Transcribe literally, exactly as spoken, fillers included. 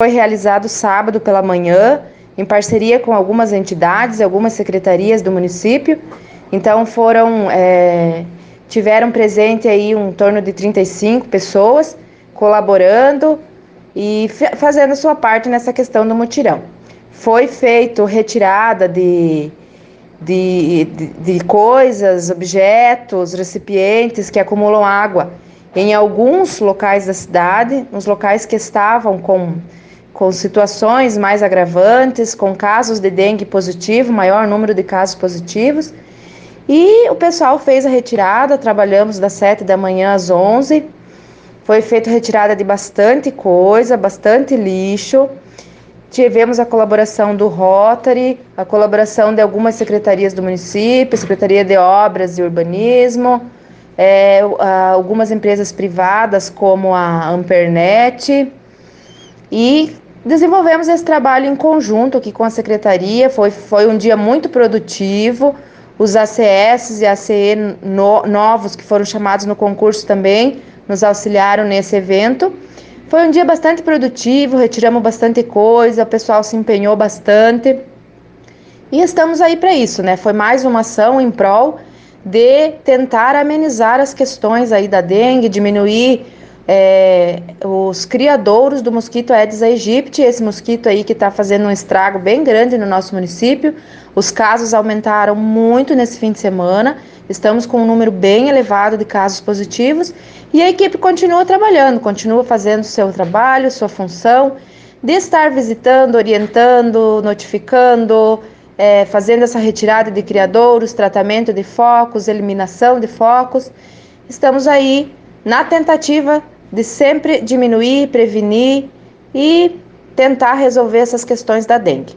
foi realizado sábado pela manhã, em parceria com algumas entidades e algumas secretarias do município. Então foram, é, tiveram presente aí um torno de trinta e cinco pessoas colaborando e fazendo sua parte nessa questão do mutirão. Foi feito retirada de, de, de, de coisas, objetos, recipientes que acumulam água em alguns locais da cidade, nos locais que estavam com, com situações mais agravantes, com casos de dengue positivo, maior número de casos positivos. E o pessoal fez a retirada, trabalhamos das sete da manhã às onze. Foi feita retirada de bastante coisa, bastante lixo. Tivemos a colaboração do Rotary, a colaboração de algumas secretarias do município, Secretaria de Obras e Urbanismo, é, algumas empresas privadas como a Ampernet, e desenvolvemos esse trabalho em conjunto aqui com a secretaria. Foi, foi um dia muito produtivo. Os A C S e A C E no, novos que foram chamados no concurso também nos auxiliaram nesse evento. Foi um dia bastante produtivo, retiramos bastante coisa, o pessoal se empenhou bastante. E estamos aí para isso, né? Foi mais uma ação em prol de tentar amenizar as questões aí da dengue, diminuir é, os criadouros do mosquito Aedes aegypti, esse mosquito aí que está fazendo um estrago bem grande no nosso município. Os casos aumentaram muito nesse fim de semana, estamos com um número bem elevado de casos positivos e a equipe continua trabalhando, continua fazendo seu trabalho, sua função de estar visitando, orientando, notificando, É, fazendo essa retirada de criadouros, tratamento de focos, eliminação de focos. Estamos aí na tentativa de sempre diminuir, prevenir e tentar resolver essas questões da dengue.